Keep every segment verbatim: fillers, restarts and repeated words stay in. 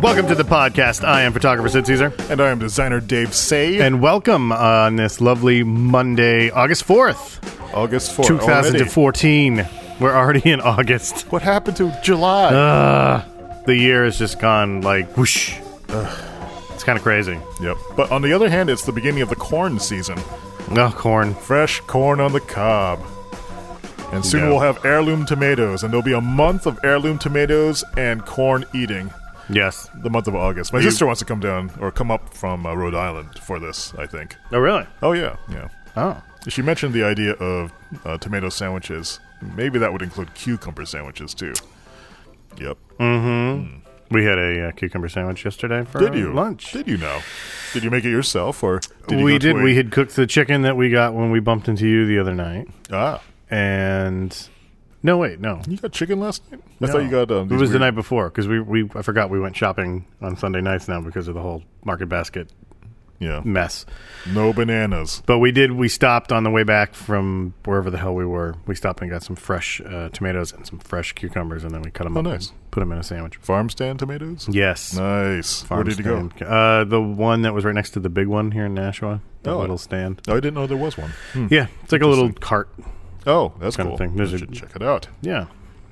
Welcome to the podcast. I am photographer Sid Caesar. And I am designer Dave Say. And welcome on this lovely Monday, August fourth. August fourth. twenty fourteen. Already. We're already in August. What happened to July? Uh, the year has just gone like whoosh. Ugh. It's kind of crazy. Yep. But on the other hand, it's the beginning of the corn season. Oh, corn. Fresh corn on the cob. And soon Yeah. we'll have heirloom tomatoes. And there'll be a month of heirloom tomatoes and corn eating. Yes. The month of August. My You- sister wants to come down or come up from uh, Rhode Island for this, I think. Oh, really? Oh, yeah. Yeah. Oh. She mentioned the idea of uh, tomato sandwiches. Maybe that would include cucumber sandwiches, too. Yep. Mm-hmm. Mm. We had a uh, cucumber sandwich yesterday for Did you? lunch. Did you know? Did you make it yourself, or did you we go to did. a- We had cooked the chicken that we got when we bumped into you the other night. Ah, And no, wait, no. you got chicken last night? I No. thought you got. Um, It these was the weird- night before because we, we I forgot we went shopping on Sunday nights now because of the whole market basket Yeah, mess. no bananas. But we did. We stopped on the way back from wherever the hell we were. We stopped and got some fresh uh, tomatoes and some fresh cucumbers, and then we cut them Oh, up nice. and put them in a sandwich. Farm stand tomatoes. Yes. Nice. Farm Where did you go? stand. Uh, the one that was right next to the big one here in Nashua. The Oh. little stand. Oh, I didn't know there was one. Hmm. Yeah, it's like a little cart. Oh, that's Kind cool. of thing. I There's a- should check it out. Yeah.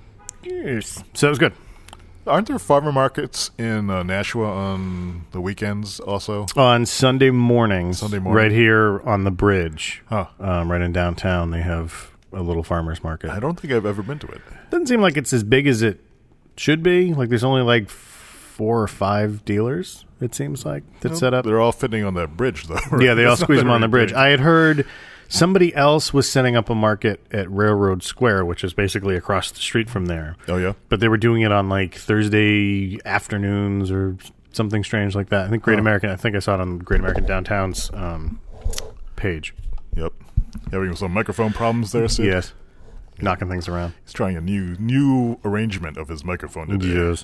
Yes. So it was good. Aren't there farmer markets in uh, Nashua on the weekends also? On Sunday mornings, Sunday morning. right here on the bridge, Huh. um, right in downtown, they have a little farmer's market. I don't think I've ever been to it. Doesn't seem like it's as big as it should be. Like there's only like four or five dealers, it seems like, that's Well, set up. They're all fitting on that bridge, though. Right? Yeah, they all It's not squeeze that them on the very bridge. big. I had heard somebody else was setting up a market at Railroad Square, which is basically across the street from there. Oh, yeah? But they were doing it on like Thursday afternoons or something strange like that. I think Great Huh. American, I think I saw it on Great American Downtown's um, page. Yep. Having some microphone problems there, Sid? Yes. Knocking things around. He's trying a new new arrangement of his microphone today. Yes.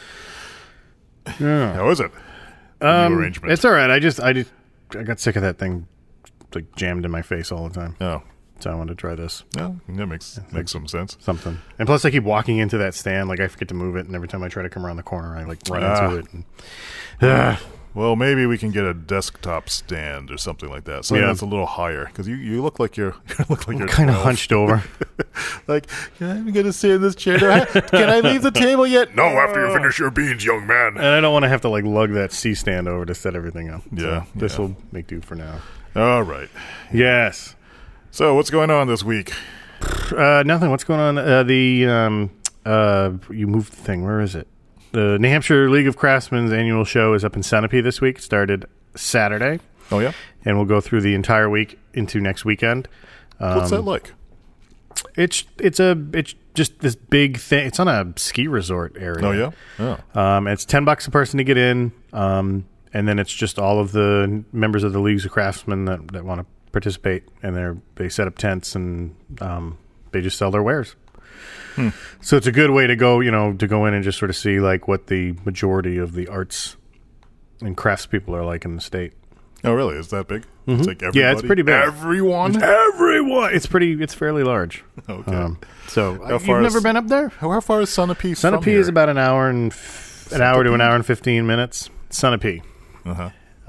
Yeah. How is it? The Um, new arrangement. it's all right. I just, I just, I got sick of that thing, like jammed in my face all the time. Oh, So I wanted to try this yeah, that makes makes some sense. something. And plus, I keep walking into that stand, like I forget to move it, and every time I try to come around the corner, I like run Ah. into it. And, uh, Well, maybe we can get a desktop stand or something like that. Something Yeah. that's a little higher because you, you look like you're you look like you're kind of twelve. hunched over. Like, can I get to sit in this chair? Do I- Can I leave the table yet? No, after you finish your beans, young man. And I don't want to have to like lug that C stand over to set everything up. Yeah, So this yeah. will make do for now. All right. Yes. So, what's going on this week? Uh, nothing. What's going on? Uh, the um, uh, you moved the thing. Where is it? The New Hampshire League of Craftsmen's annual show is up in Sunapee this week. It started Saturday, Oh, yeah? and we'll go through the entire week into next weekend. Um, What's that like? It's it's a it's just this big thing. It's on a ski resort area. Oh, yeah? Oh. Um, it's ten bucks a person to get in, um, and then it's just all of the members of the leagues of craftsmen that, that want to participate, and they they set up tents and um, they just sell their wares. Hmm. So it's a good way to go, you know, to go in and just sort of see like what the majority of the arts and crafts people are like in the state. Oh, really? Is that big? It's like everybody? Yeah, it's pretty big. Everyone? Everyone, it's pretty, it's fairly large. Okay. Um, so How you've far never is- been up there? How, how far is Sunapee from Sunapee here? is about an hour and f- an hour to an hour and fifteen minutes. Sunapee, Uh-huh.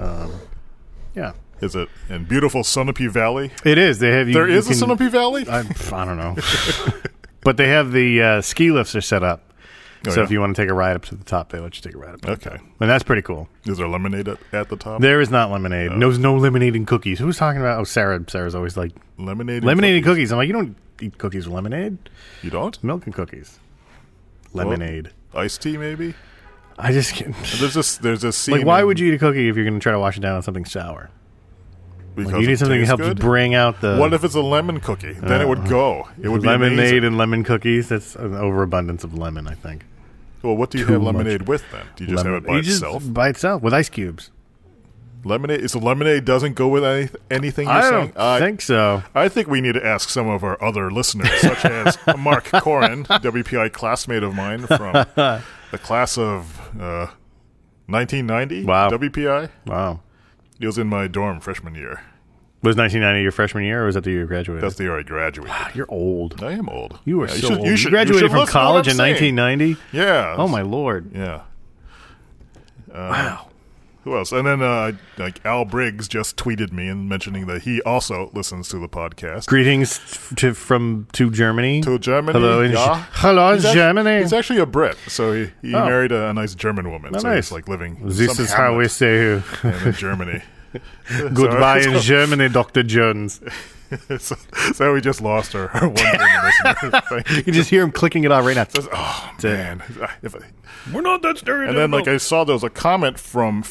yeah, Is it in beautiful Sunapee Valley? it is. They have you, There you is a can- Sunapee Valley? I, I don't know, but they have the uh, ski lifts are set up. Oh, so yeah? if you want to take a ride up to the top, they let you take a ride up. To the Okay. top. And that's pretty cool. Is there lemonade at, at the top? There is not lemonade. No, no lemonade and cookies. Who's talking about? Oh, Sarah. Sarah's always like Lemonade and lemonade and cookies? cookies. I'm like, you don't eat cookies with lemonade. You don't? Milk and cookies. Lemonade. Well, iced tea, maybe? I just can't. There's this, there's this scene. Like, why in- would you eat a cookie if you're going to try to wash it down on something sour? Because Like, you need it something to tastes help good? bring out the What if it's a lemon cookie? Then it would go. It would be lemonade amazing. and lemon cookies. That's an overabundance of lemon, I think. Well, what do you too have much. lemonade with then? Do you just Lemon- have it by you just- itself? by itself with ice cubes. Lemonade. So lemonade doesn't go with any, anything. You're I saying? don't I think so. I think we need to ask some of our other listeners, such as Mark Corin, W P I classmate of mine from the class of uh, nineteen ninety. Wow. W P I. Wow. He was in my dorm freshman year. Was nineteen ninety your freshman year, or was that the year you graduated? That's the year I graduated. You're old. I am old. You were Yeah, so should- old. You, You should, graduated you should from listen to what college I'm in saying. nineteen ninety? Yeah. Oh, my Lord. Yeah. Uh, Wow. Who else? And then uh, like Al Briggs just tweeted me and mentioning that he also listens to the podcast. Greetings to from to Germany. To Germany. Hello, in yeah. Hello, He's Germany. Actually, he's actually a Brit, so he, he Oh. married a, a nice German woman. Oh, so nice. he's like living. in This some is how we hamlet say in Germany. goodbye so, in Germany, Doctor Jones. so, so we just lost our, our one German listener. Thank you. You can just hear him clicking it off right now. Says, oh man, if I, We're not that stereotypical. and then like I saw there was a comment from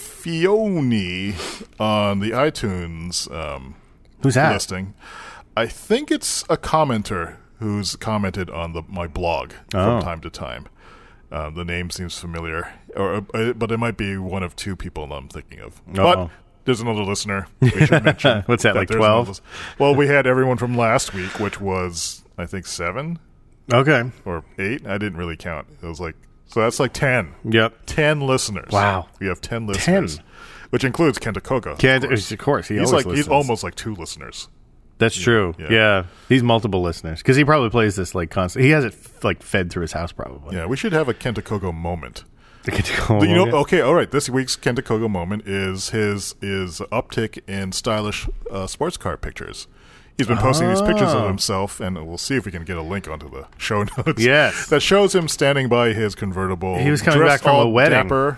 Fione on the iTunes um, Who's that? listing. I think it's a commenter who's commented on the my blog Oh. from time to time. Uh, the name seems familiar, or uh, but it might be one of two people that I'm thinking of. Uh-oh. But there's another listener. We should mention. What's that, like there's twelve? another- Well, we had everyone from last week, which was I think seven Okay. or eight. I didn't really count. It was like so that's like ten. Yep. Ten listeners. Wow. We have ten listeners, Ten. which includes Kenta Koga. Can't, of course. of course, he He's always like he's listens. almost like two listeners. That's true. yeah. Yeah. He's multiple listeners because he probably plays this like constant. He has it like fed through his house probably. Yeah, we should have a Kenta Koga moment. To get to go You know, along. okay, all right. This week's Kenta Koga moment is his is uptick in stylish uh, sports car pictures. He's been posting these pictures of Oh. himself, and we'll see if we can get a link onto the show notes. Yes. that shows him standing by his convertible. He was coming dressed back from a all wedding. dapper,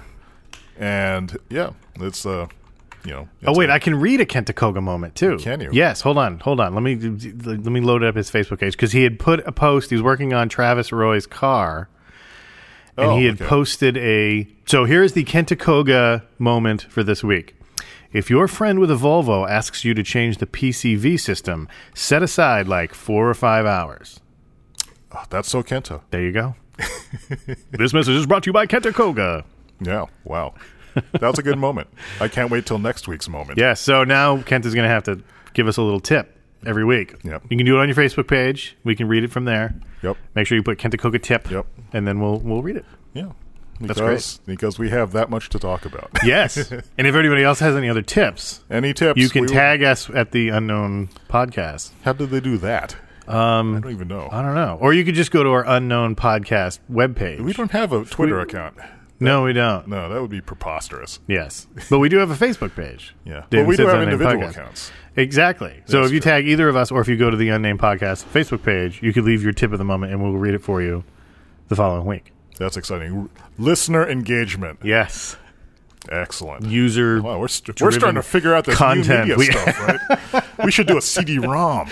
and yeah, it's uh, you know. Oh it's wait, a- I can read a Kenta Koga moment too. Can you? Yes. Hold on, hold on. Let me let me load up his Facebook page because he had put a post. He was working on Travis Roy's car, and Oh, he had okay. posted a. So here's the Kenta Koga moment for this week. If your friend with a Volvo asks you to change the P C V system, set aside like four or five hours. Oh, that's so Kenta. There you go. This message is brought to you by Kenta Koga. Yeah, wow, that was a good moment. I can't wait till next week's moment. Yeah, so now Kenta's going to have to give us a little tip every week. Yep. You can do it on your Facebook page. We can read it from there. Yep. Make sure you put Kenta Koga tip, Yep. and then we'll we'll read it. Yeah. That's Because, because we have that much to talk about. Yes. And if anybody else has any other tips, Any tips? you can we will- tag us at the Unknown Podcast. How did they do that? Um, I don't even know. I don't know. Or you could just go to our Unknown Podcast webpage. We don't have a Twitter account. No, we don't. No, that would be preposterous. Yes. But we do have a Facebook page. Yeah. David But we do Sid's have Unnamed individual Podcast. accounts. Exactly. So That's if you true. tag either of us, or if you go to the Unnamed Podcast Facebook page, you could leave your tip of the moment, and we'll read it for you the following week. That's exciting. R- Listener engagement. Yes. Excellent. User. Wow, we're, st- we're starting to figure out this content. new media We- stuff, right? We should do a C D ROM.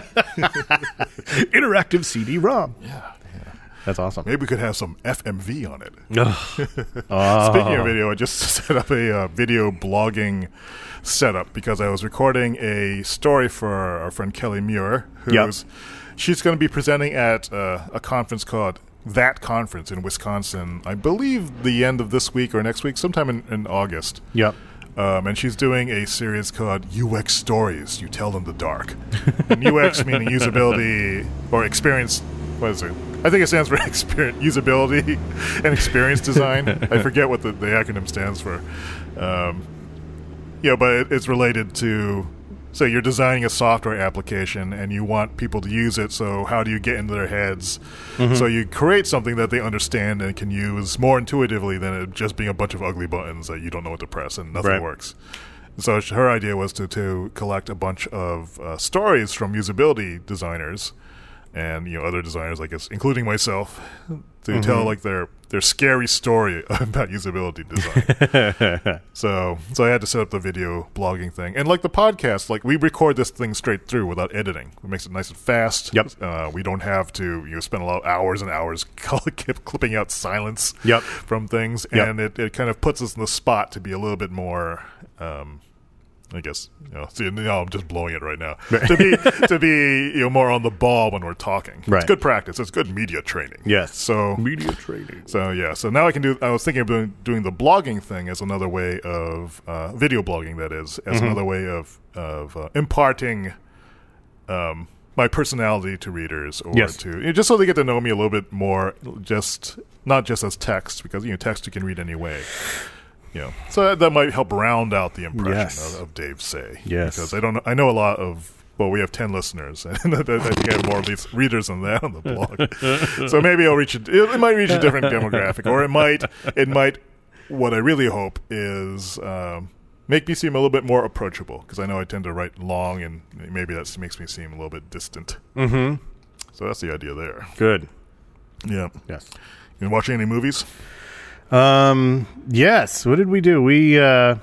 Interactive C D ROM. Yeah. That's awesome. Maybe we could have some F M V on it. Oh. Speaking of video, I just set up a uh, video blogging setup because I was recording a story for our friend Kelly Muir, who's Yep. she's going to be presenting at uh, a conference called That Conference in Wisconsin. I believe the end of this week or next week, sometime in, in August. Yep. Um, and she's doing a series called U X Stories. You tell in the dark. And U X meaning usability or experience. What is it? I think it stands for experience, usability and experience design. I forget what the, the acronym stands for. Um, yeah, but it, it's related to. So you're designing a software application and you want people to use it. So how do you get into their heads? Mm-hmm. So you create something that they understand and can use more intuitively than it just being a bunch of ugly buttons that you don't know what to press and nothing Right. works. So sh- her idea was to, to collect a bunch of uh, stories from usability designers and you know other designers, I guess, including myself, to Mm-hmm. tell like their their scary story about usability design. so so I had to set up the video blogging thing, and like the podcast, like we record this thing straight through without editing. It makes it nice and fast. Yep. Uh, we don't have to you know spend a lot of hours and hours clipping out silence. Yep. From things, Yep. and it, it kind of puts us in the spot to be a little bit more. Um, I guess you know. See, now I'm just blowing it right now. to be to be you know more on the ball when we're talking. Right. It's good practice. It's good media training. Yes. So Media training. so yeah. So now I can do. I was thinking of doing, doing the blogging thing as another way of uh, video blogging. That is as Mm-hmm. another way of of uh, imparting. Um, my personality to readers, or Yes. to you know, just so they get to know me a little bit more, just not just as text, because you know text you can read anyway. You know, so that, that might help round out the impression Yes. of, of Dave Say. Yes. because I don't. know- I know a lot of. Well, we have ten listeners, and I think I have more of these readers than that on the blog. So maybe I'll reach. A, it might reach a different demographic, or it might. It might what I really hope is um, make me seem a little bit more approachable, because I know I tend to write long, and maybe that makes me seem a little bit distant. Mm-hmm. So that's the idea there. Good. Yeah. Yes. You been watching any movies? Um. Yes. What did we do? We uh.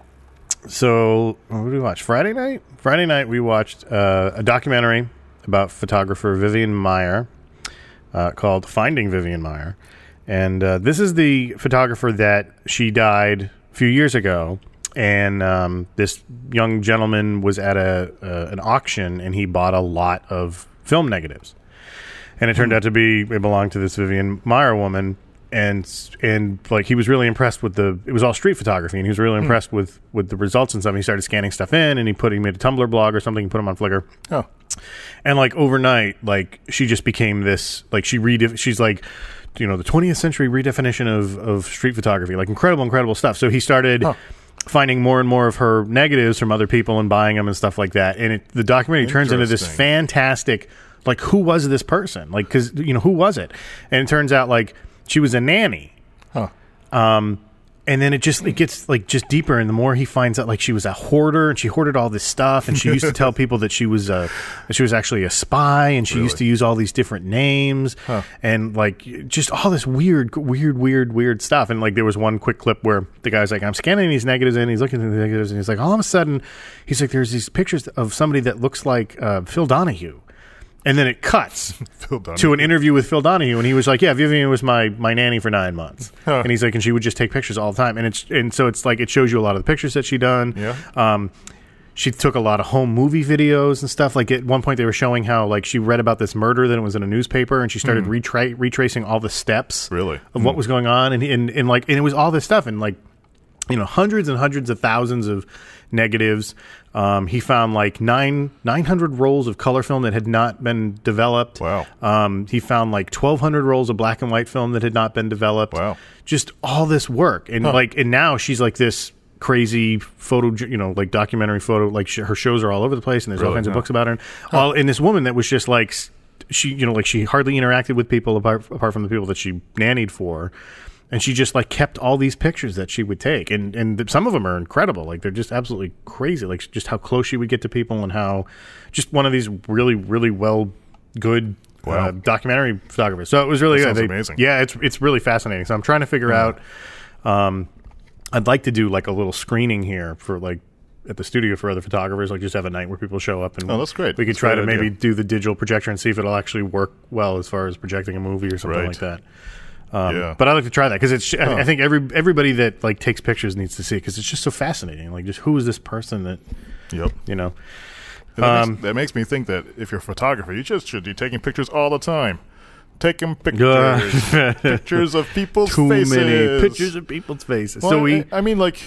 So what did we watch? Friday night. Friday night we watched uh, a documentary about photographer Vivian Maier uh, called "Finding Vivian Maier," and uh, this is the photographer that she died a few years ago. And um, this young gentleman was at a uh, an auction, and he bought a lot of film negatives. And it turned out to be it belonged to this Vivian Maier woman. And and like he was really impressed with the it was all street photography, and he was really impressed mm. with, with the results and stuff. And he started scanning stuff in, and he put he made a Tumblr blog or something, and put them on Flickr. Oh, and like overnight, like she just became this like she redef- she's like you know the twentieth century redefinition of of street photography, like incredible incredible stuff. So he started huh. finding more and more of her negatives from other people and buying them and stuff like that. And it, the documentary turns into this fantastic like who was this person, like because you know who was it, and it turns out like. She was a nanny. Huh. Um, and then it just it gets like just deeper, and the more he finds out like she was a hoarder and she hoarded all this stuff, and she used to tell people that she was a that she was actually a spy, and she really? used to use all these different names huh. and like just all this weird weird weird weird stuff. And like there was one quick clip where the guy's like, I'm scanning these negatives in, he's looking at the negatives, and he's like, all of a sudden he's like, there's these pictures of somebody that looks like uh, Phil Donahue. And then it cuts to an interview with Phil Donahue, and he was like, "Yeah, Vivian was my, my nanny for nine months." Huh. And he's like, and she would just take pictures all the time, and it's and so it's like it shows you a lot of the pictures that she done. Yeah. Um, she took a lot of home movie videos and stuff. Like at one point, they were showing how like she read about this murder, then it was in a newspaper, and she started mm. retra- retracing all the steps really of mm. what was going on, and, and and like and it was all this stuff, and like you know hundreds and hundreds of thousands of negatives. Um, he found like nine nine hundred rolls of color film that had not been developed. Wow. Um, he found like twelve hundred rolls of black and white film that had not been developed. Wow. Just all this work, and huh. like, and now she's like this crazy photo, you know, like documentary photo. Like she, her shows are all over the place, and there's really? all kinds yeah. of books about her. And, huh. all, and this woman that was just like she, you know, like she hardly interacted with people apart apart from the people that she nannied for. And she just like kept all these pictures that she would take, and and th- some of them are incredible. Like they're just absolutely crazy. Like just how close she would get to people, and how just one of these really really well good wow. uh, documentary photographers. So it was really that good. Sounds they, amazing. Yeah, it's it's really fascinating. So I'm trying to figure yeah. out. Um, I'd like to do like a little screening here for like at the studio for other photographers. Like just have a night where people show up, and oh, that's great. We could that's try to idea. maybe do the digital projector and see if it'll actually work well as far as projecting a movie or something right. like that. Um, yeah. But I like to try that because it's. Huh. I think every everybody that like takes pictures needs to see it because it's just so fascinating. Like, just who is this person that? Yep. You know. That, um, makes, that makes me think that if you're a photographer, you just should be taking pictures all the time. Taking pictures, uh, pictures of people's too faces. Too many pictures of people's faces. Well, so we. I, I mean, like,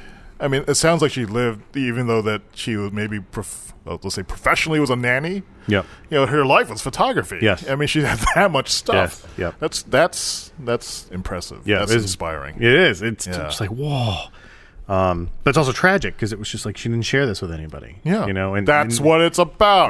I mean, it sounds like she lived, even though that she was maybe. Prof- well, let's say professionally was a nanny. Yeah, you know, her life was photography. Yes, I mean she had that much stuff. Yes. Yeah, that's that's that's impressive. Yeah, that's it's inspiring. It is. It's yeah. just like whoa. Um, but it's also tragic because it was just like she didn't share this with anybody. Yeah, you know, and that's and, what it's about.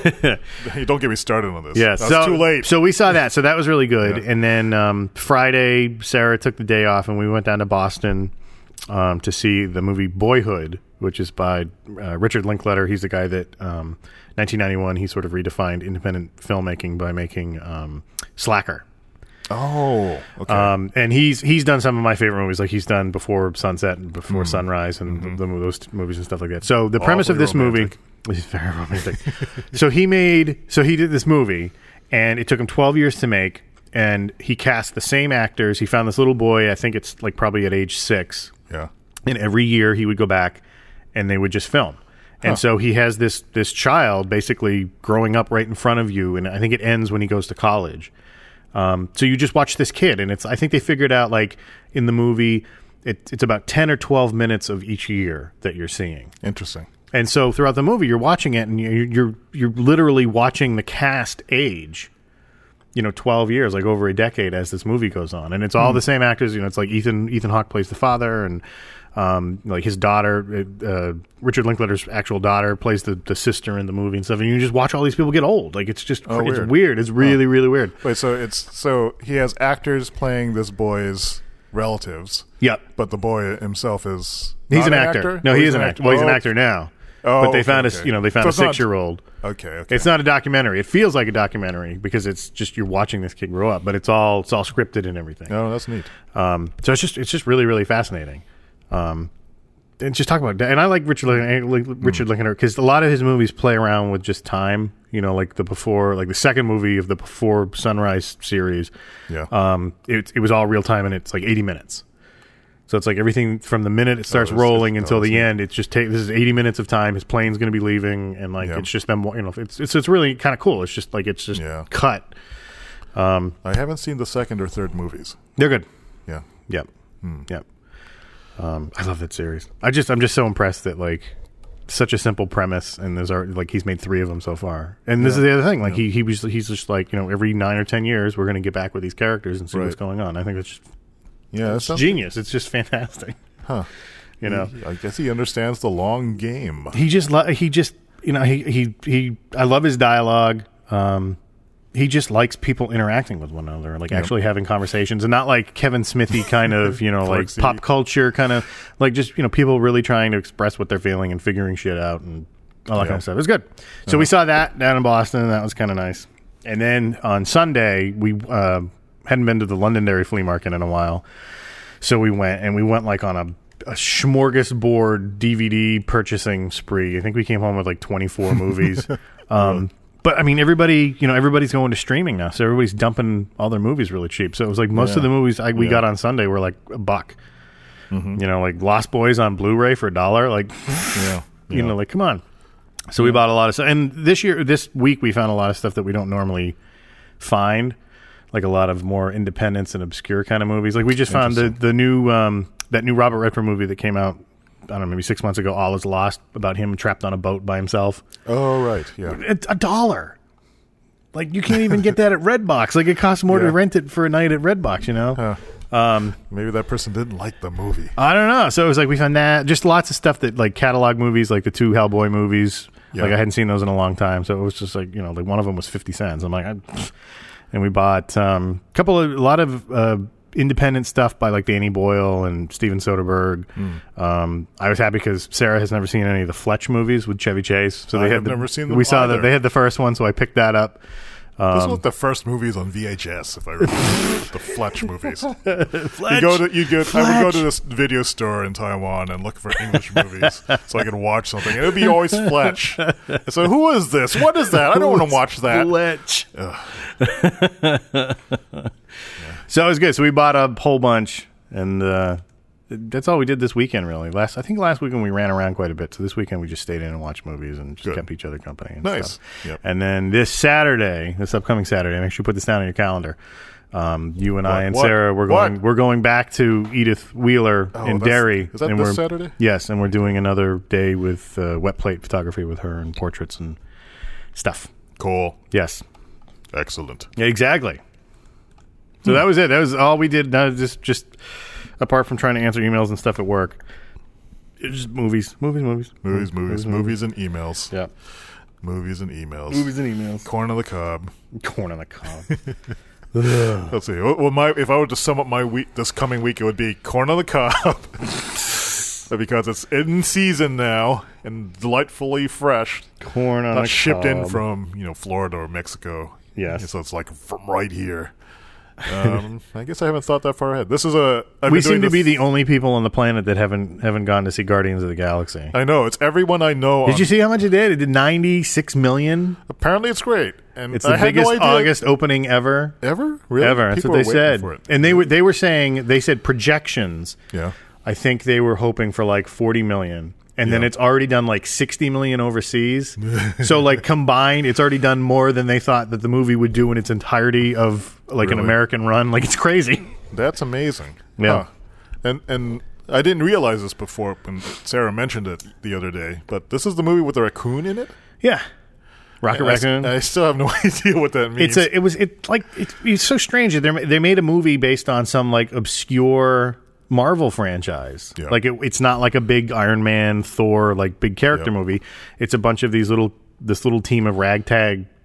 Don't get me started on this. Yeah, that's so, too late. So we saw that. So that was really good. Yeah. And then um, Friday, Sarah took the day off, and we went down to Boston um, to see the movie Boyhood, which is by uh, Richard Linklater. He's the guy that um, nineteen ninety-one he sort of redefined independent filmmaking by making um, Slacker. Oh, okay. Um, and he's he's done some of my favorite movies, like he's done Before Sunset and Before mm. Sunrise, and mm-hmm. the, the, those movies and stuff like that. So the premise Awfully of this romantic. movie is very romantic. So he made, so he did this movie, and it took him twelve years to make, and he cast the same actors. He found this little boy, I think it's like probably at age six. Yeah. And every year he would go back, and they would just film. And huh. so he has this this child basically growing up right in front of you, and I think it ends when he goes to college. Um, so you just watch this kid, and it's. I think they figured out, like, in the movie, it, it's about ten or twelve minutes of each year that you're seeing. Interesting. And so throughout the movie, you're watching it, and you're you're, you're literally watching the cast age, you know, twelve years, like over a decade as this movie goes on. And it's all mm. the same actors. You know, it's like Ethan Ethan Hawke plays the father, and um, like his daughter, uh, Richard Linklater's actual daughter, plays the, the sister in the movie and stuff. And you just watch all these people get old. Like, it's just oh, it's weird. weird. It's really, oh. really weird. Wait, so it's so he has actors playing this boy's relatives. Yep. But the boy himself is He's not an an actor. actor? No, Or he he's is an an actor. actor. Well, he's an Oh, actor now. Oh, but they okay, found okay. a you know they found So a it's not- six year old. Okay, okay. It's not a documentary. It feels like a documentary because it's just you're watching this kid grow up, but it's all it's all scripted and everything. Oh, that's neat. Um, so it's just it's just really really fascinating. Um, and just talk about that. And I like Richard Lin- Richard Linklater because a lot of his movies play around with just time. You know, like the before, like the second movie of the Before Sunrise series. Yeah. Um, it it was all real time and it's like eighty minutes. So it's like everything from the minute it starts Oh, it's- rolling it's- until oh, the it's- end. It's just take this is eighty minutes of time. His plane's going to be leaving, and like Yeah. it's just them. You know, it's it's it's really kind of cool. It's just like it's just Yeah. cut. I haven't seen the second or third movies. They're good. Yeah. Yep. Yep. Um, I love that series. I just I'm just so impressed that like such a simple premise, and there's already, like he's made three of them so far. And this Yeah. is the other thing. Like he he was he's just like you know every nine or ten years we're going to get back with these characters and see what's Right. going on. I think it's just Yeah, that it's sounds, genius. It's just fantastic. huh. You know. I guess he understands the long game. He just lo- he just you know he he he I love his dialogue. Um, he just likes people interacting with one another, like Yep. actually having conversations, and not like Kevin Smithy kind of you know like Folksy. pop culture kind of like just you know people really trying to express what they're feeling and figuring shit out and all that Yep. kind of stuff. It was good. So we saw that down in Boston, and that was kind of nice. And then on Sunday we uh, hadn't been to the Londonderry flea market in a while. So we went, and we went like on a, a smorgasbord D V D purchasing spree. I think we came home with like twenty-four movies. Um, but I mean, everybody, you know, everybody's going to streaming now, so everybody's dumping all their movies really cheap. So it was like most Yeah. of the movies I, we Yeah. got on Sunday were like a buck. You know, like Lost Boys on Blu-ray for a dollar. Like, Yeah. you Yeah. know, like come on. So we bought a lot of stuff, and this year, this week, we found a lot of stuff that we don't normally find. Like a lot of more independents and obscure kind of movies. Like we just found the Interesting. the new um, that new Robert Redford movie that came out. I don't know, maybe six months ago. All Is Lost, about him trapped on a boat by himself. Oh, right. Yeah. It's a dollar. Like you can't even get that at Redbox. Like it costs more Yeah. to rent it for a night at Redbox. You know. Huh. Um, Maybe that person didn't like the movie. I don't know. So it was like we found that just lots of stuff that like catalog movies, like the two Hellboy movies. Yeah. Like I hadn't seen those in a long time, so it was just like you know, like one of them was fifty cents. I'm like, I, and we bought a um, couple of a lot of uh, independent stuff by like Danny Boyle and Steven Soderbergh. Hmm. Um, I was happy because Sarah has never seen any of the Fletch movies with Chevy Chase. So they I had have the, never seen them We saw either. that they had the first one, so I picked that up. This Um, was the first movies on V H S, if I remember. The Fletch movies. Fletch, You go to you go. I would go Fletch. to this video store in Taiwan and look for English movies so I could watch something. And it would be always Fletch. So who is this? What is that? I don't want to watch that. Fletch. So it was good. So we bought a whole bunch, and uh, that's all we did this weekend. Really, last I think last weekend we ran around quite a bit. So this weekend we just stayed in and watched movies and just Good. kept each other company. And Nice. stuff. Yep. And then this Saturday, this upcoming Saturday, make sure you put this down on your calendar. Um, you and I What? and What? Sarah, we're What? going. We're going back to Edith Wheeler Oh, in that's- Derry. is that and this we're, Saturday? Yes, and we're doing another day with uh, wet plate photography with her and portraits and stuff. Cool. Yes. Excellent. Yeah, exactly. So that was it. That was all we did. That was just, just apart from trying to answer emails and stuff at work, it was just movies, movies, movies, Movies, movies, movies, and emails. Yeah, Movies and emails. movies and emails. Corn on the cob. Corn on the cob. Let's see. Well, my if I were to sum up my week this coming week, it would be corn on the cob. Because it's in season now and delightfully fresh. Corn on Not a shipped in cob. from you know Florida or Mexico. Yes. So it's like from right here. Um, I guess I haven't thought that far ahead. This is a. I've We been seem doing to this- be the only people on the planet that haven't haven't gone to see Guardians of the Galaxy. I know it's everyone I know. Did on- you see how much it did? It did ninety-six million. Apparently, it's great, and It's I the had biggest no idea. August opening ever. ever, really, Ever. That's People what they are waiting said. for it. And they were they were saying they said projections. Yeah. I think they were hoping for like forty million. And then Yeah. it's already done like sixty million overseas. So like combined, it's already done more than they thought that the movie would do in its entirety of like an Really? American run. Like it's crazy. That's amazing. Yeah. Huh. And and I didn't realize this before when Sarah mentioned it the other day, but this is the movie with the raccoon in it. Yeah. Rocket And I s- Raccoon. I, still have no idea what that means. It's a. It was. It like. It's, it's so strange. They they made a movie based on some like obscure Marvel franchise. Yeah. Like it, it's not like a big Iron Man, Thor, like big character Yeah. movie. It's a bunch of these little this little team of ragtag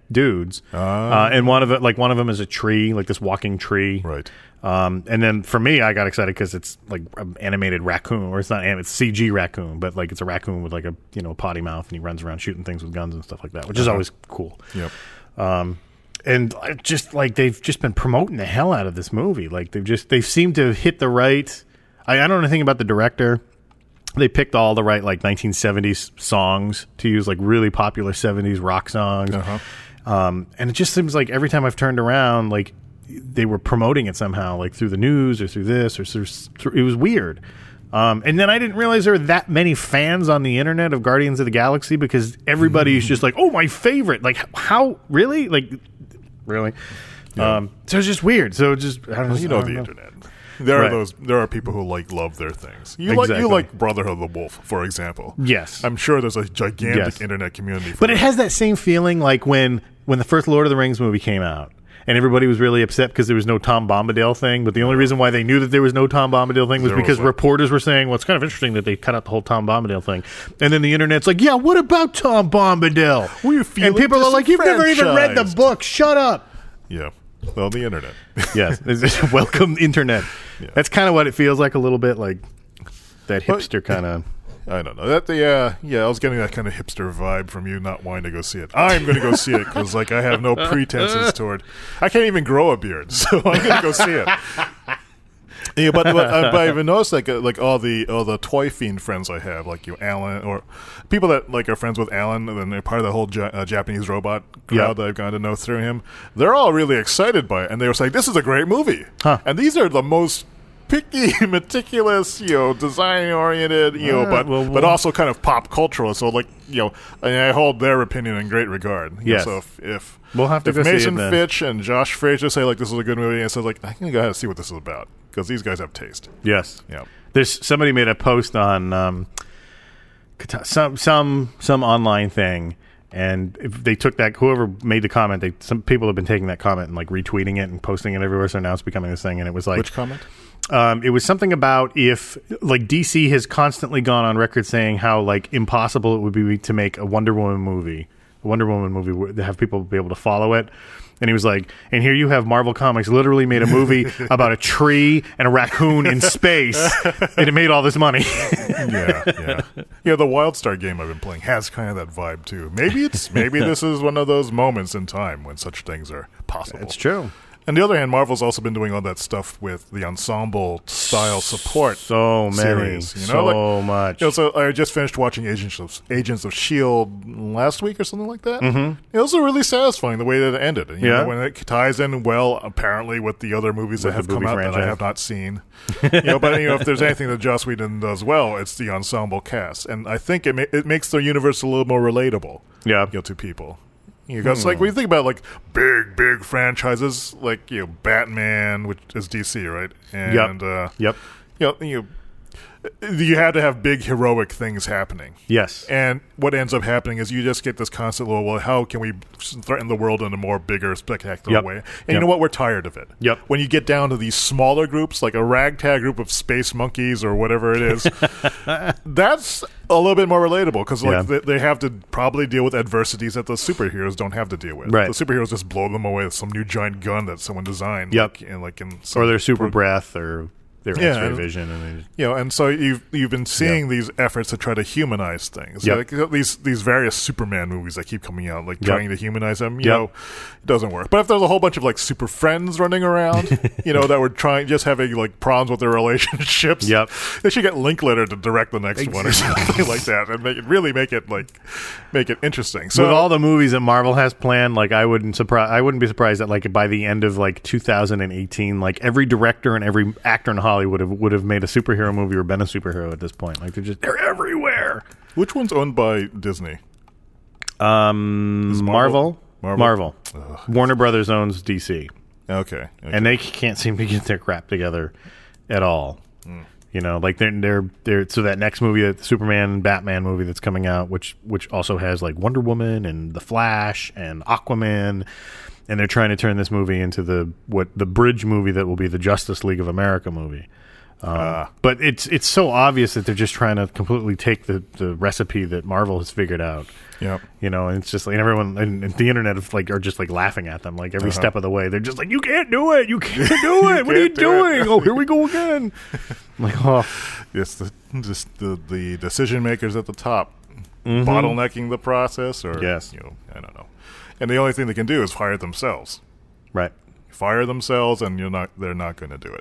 dudes, Uh, uh, and one of it, like one of them is a tree, like this walking tree. right. Um, and then for me, I got excited because it's like an animated raccoon, or it's not anim- it's C G raccoon, but like it's a raccoon with like a you know potty mouth, and he runs around shooting things with guns and stuff like that, which is Uh-huh. always cool. Yep. Um, and I just like they've just been promoting the hell out of this movie. Like they've just they seem to hit the right. I, I don't know anything about the director. They picked all the right like nineteen seventies songs to use, like really popular seventies rock songs. Uh-huh. Um, and it just seems like every time I've turned around, like they were promoting it somehow, like through the news or through this or through, through it was weird. Um, and then I didn't realize there were that many fans on the internet of Guardians of the Galaxy, because everybody's just like, oh, my favorite. Like, how? Really? Like, really? Yeah. Um, so it's just weird. So just, I don't know. Well, you know I don't the know. internet. There Right. are those. There are people who like love their things. You like Exactly. you like Brotherhood of the Wolf, for example. Yes. I'm sure there's a gigantic Yes. internet community. For But it that. has that same feeling like when, when the first Lord of the Rings movie came out. And everybody was really upset because there was no Tom Bombadil thing. But the only reason why they knew that there was no Tom Bombadil thing was There was because like- reporters were saying, well, it's kind of interesting that they cut out the whole Tom Bombadil thing. And then the internet's like, yeah, what about Tom Bombadil? Were you And feeling people are like, you've never even read the disenfranchised? book. Shut up. Yeah. Well, the internet. Yes. Welcome, internet. Yeah. That's kind of what it feels like a little bit, like that But- hipster kind of. I don't know. That yeah, yeah. I was getting that kind of hipster vibe from you, not wanting to go see it. I'm going to go see it because, like, I have no pretenses toward. I can't even grow a beard, so I'm going to go see it. Yeah, but but, uh, but I've noticed like uh, like all the all the toy fiend friends I have, like you, Alan, or people that like are friends with Alan, and then they're part of the whole ja- uh, Japanese robot crowd Yep. that I've gotten to know through him. They're all really excited by it, and they were saying, "This is a great movie," Huh. and these are the most picky, meticulous, you know, design oriented, you know, All right, but well, but well- also kind of pop cultural. So like, you know, and I hold their opinion in great regard. You know, Yes. so if if, We'll have to if go see it Mason then. Fitch and Josh Frazier say like this is a good movie, I said like I can go ahead and see what this is about because these guys have taste. Yes. Yeah. There's somebody made a post on um, Kata- some some some online thing, and if they took that, whoever made the comment, they some people have been taking that comment and like retweeting it and posting it everywhere. So now it's becoming this thing, and it was like Which comment? um, it was something about if like D C has constantly gone on record saying how like impossible it would be to make a Wonder Woman movie, a Wonder Woman movie where to have people be able to follow it. And he was like, and here you have Marvel Comics literally made a movie about a tree and a raccoon in space, and it made all this money. yeah, yeah, yeah. The WildStar game I've been playing has kind of that vibe too. Maybe it's maybe this is one of those moments in time when such things are possible. It's true. On the other hand, Marvel's also been doing all that stuff with the ensemble style support. So many, series, you know, so like- much. You know, so I just finished watching Agents of Agents of Shield last week or something like that. Mm-hmm. It was really satisfying the way that it ended. You Yeah. know, when it ties in well, apparently with the other movies that With have the come movie out that I franchise. have not seen. you know, but you know, if there's anything that Joss Whedon does well, it's the ensemble cast, and I think it ma- it makes the universe a little more relatable. Yeah. You know, to people. Because like when you think about like big, big franchises like you know Batman, which is D C, right? And uh, Yep. you know, you you had to have big heroic things happening. Yes. And what ends up happening is you just get this constant, well, well how can we threaten the world in a more bigger, spectacular Yep. way? And Yep. you know what? We're tired of it. Yep. When you get down to these smaller groups, like a ragtag group of space monkeys or whatever it is, that's a little bit more relatable because like Yeah. they, they have to probably deal with adversities that the superheroes don't have to deal with. Right. The superheroes just blow them away with some new giant gun that someone designed. Yep. Like, and like in some Or their super breath, or their Yeah, X-ray and- vision, and they, you know, and so you've you've been seeing these efforts to try to humanize things. Yep. Like, you know, these these various Superman movies that keep coming out, like Yep. trying to humanize them. You Yep. know, it doesn't work. But if there's a whole bunch of like super friends running around, you know, that were trying just having like problems with their relationships, Yep. they should get Linklater to direct the next one or something like that, and make it really make it like make it interesting. So with all the movies that Marvel has planned, like I wouldn't surprise, I wouldn't be surprised that like by the end of like two thousand eighteen, like every director and every actor in Hollywood have, would have made a superhero movie or been a superhero at this point. Like they're just they're everywhere. which one's owned by Disney? Um, Is Marvel, Marvel? Marvel, Marvel. Warner Brothers owns D C, Okay, okay. and they can't seem to get their crap together at all. You know, like they're they're they're so that next movie, that Superman Batman movie that's coming out, which which also has like Wonder Woman and the Flash and Aquaman, and they're trying to turn this movie into the what the bridge movie that will be the Justice League of America movie. Um, Ah. But it's it's so obvious that they're just trying to completely take the, the recipe that Marvel has figured out. Yep. You know, and it's just like and everyone and, and the internet is like are just like laughing at them like every Uh-huh. step of the way. They're just like, you can't do it, you can't do it. What are you can't do it." doing? Oh, here we go again. I'm like, oh, Yes, the just the, the decision makers at the top Mhm. bottlenecking the process, or Yes. you know, I don't know. And the only thing they can do is fire themselves. right. Fire themselves, and you're not. They're not going to do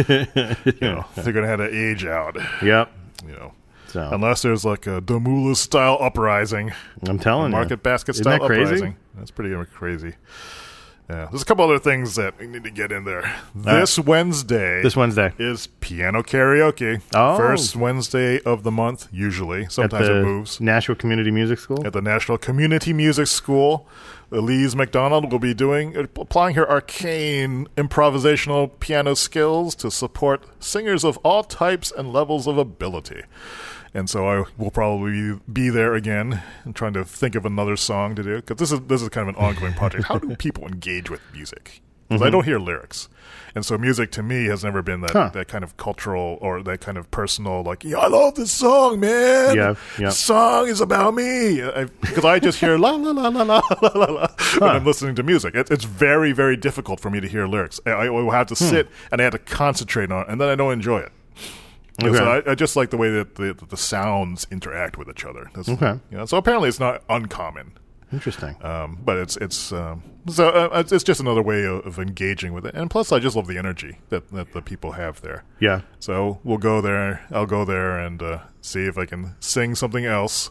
it. You know, they're going to have to age out. Yep. You know, So unless there's like a Demoulas style uprising, I'm telling market you, basket Isn't style that crazy? uprising. That's pretty crazy. Yeah, there's a couple other things that we need to get in there. This Wednesday this Wednesday is piano karaoke. Oh. First Wednesday of the month, usually. at Sometimes the it moves. Nashville Community Music School. At the National Community Music School, Elise McDonald will be doing applying her arcane improvisational piano skills to support singers of all types and levels of ability. And so I will probably be there again and trying to think of another song to do, because this is this is kind of an ongoing project. How do people engage with music? Because I don't hear lyrics, and so music to me has never been that, Huh. that kind of cultural or that kind of personal. Like, yeah, I love this song, man. Yeah, yeah. This song is about me. I, because I just hear la la la la la la la la when I'm listening to music. It, it's very very difficult for me to hear lyrics. I, I will have to Hmm. sit and I have to concentrate on it, and then I don't enjoy it. Okay. So I, I just like the way that the, that the sounds interact with each other. That's, Okay. You know, so apparently it's not uncommon, Interesting. um, but it's it's um, so uh, it's just another way of, of engaging with it. And plus, I just love the energy that, that the people have there. Yeah. So we'll go there. I'll go there and uh, see if I can sing something else,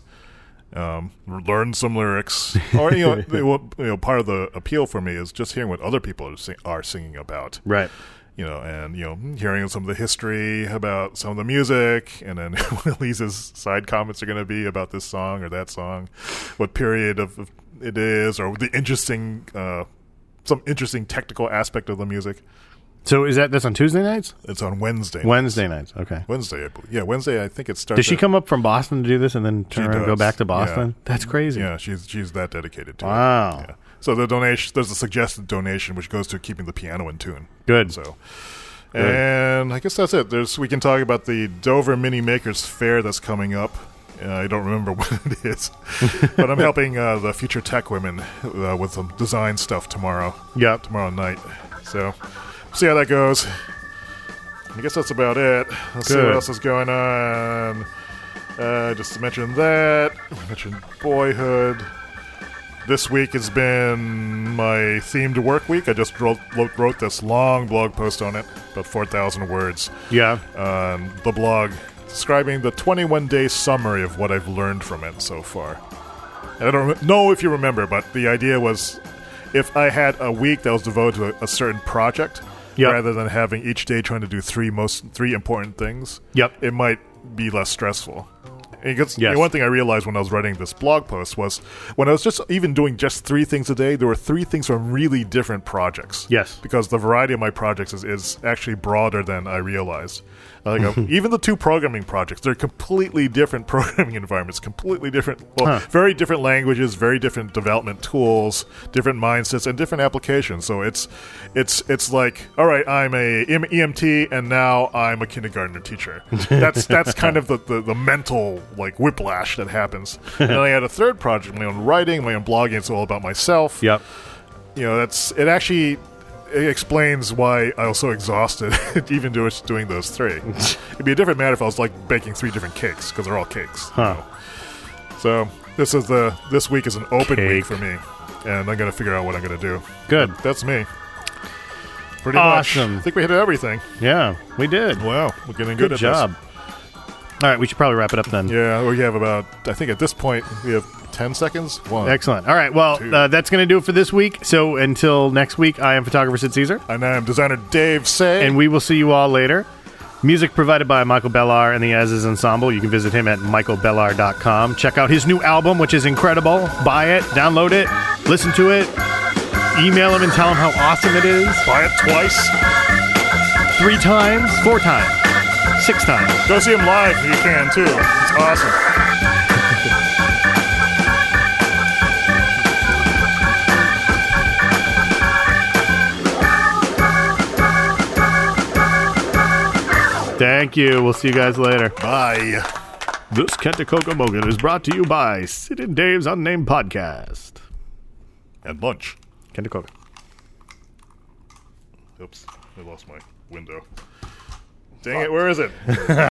um, learn some lyrics, or you know, it will- you know, part of the appeal for me is just hearing what other people are, sing- are singing about. Right. You know, and you know, hearing some of the history about some of the music, and then what Elise's side comments are going to be about this song or that song, what period of of it is, or the interesting, uh, some interesting technical aspect of the music. So is that that's on Tuesday nights? It's on Wednesday. Wednesday nights. Okay. Wednesday, I believe. Yeah, Wednesday. I think it starts. Did she at- come up from Boston to do this and then turn She around and go does. back to Boston? Yeah. That's crazy. Yeah, she's she's that dedicated to it. Wow. Yeah. So the donation, there's a suggested donation which goes to keeping the piano in tune. Good. So, and I guess that's it. There's we can talk about the Dover Mini Makers Fair that's coming up. Uh, I don't remember what it is, but I'm helping uh, the Future Tech women uh, with some design stuff tomorrow. Yep. Tomorrow night. So, see how that goes. I guess that's about it. Let's see Good. what else is going on. Uh, just to mention that, I mentioned Boyhood. This week has been my themed work week. I just wrote, wrote this long blog post on it, about four thousand words, Yeah. on the blog, describing the twenty-one day summary of what I've learned from it so far. And I don't rem- know if you remember, but the idea was if I had a week that was devoted to a, a certain project, Yep. rather than having each day trying to do three most three important things, Yep. it might be less stressful. And because, Yes. one thing I realized when I was writing this blog post was when I was just even doing just three things a day, there were three things from really different projects. Yes. Because the variety of my projects is, is actually broader than I realized. Like uh, even the two programming projects, they're completely different programming environments, completely different, well, Huh. very different languages, very different development tools, different mindsets, and different applications. So it's it's it's like, all right, I'm a E M T, and now I'm a kindergartner teacher. That's that's kind of the, the, the mental like whiplash that happens. And then I had a third project, my own writing, my own blogging. It's all about myself. Yep. You know, that's it. Actually, it explains why I was so exhausted, even doing doing those three. It'd be a different matter if I was like baking three different cakes, because they're all cakes. you Huh. know. So this is the this week is an open Cake. week for me, and I'm gonna figure out what I'm gonna do. Good. But that's me. Pretty Awesome. much. I think we hit everything. Yeah, we did. Wow, we're getting good, Good at job. All right, we should probably wrap it up then. this. Yeah, we have about. I think at this point we have ten seconds. One. Excellent. All right, well, Two. uh, that's going to do it for this week. So until next week, I am photographer Sid Caesar, And I'm designer Dave Say. and we will see you all later. Music provided by Michael Bellar and the Az's Ensemble. You can visit him at michael bellar dot com. Check out his new album, which is incredible. Buy it, download it, listen to it, email him and tell him how awesome it is. Buy it twice. Three times, four times, six times. Go see him live if you can too. It's awesome. Thank you. We'll see you guys later. Bye. This Kentacoka Mogan is brought to you by Sid and Dave's Unnamed Podcast. And lunch. Kentacoka. Oops, I lost my window. Dang it, where is it?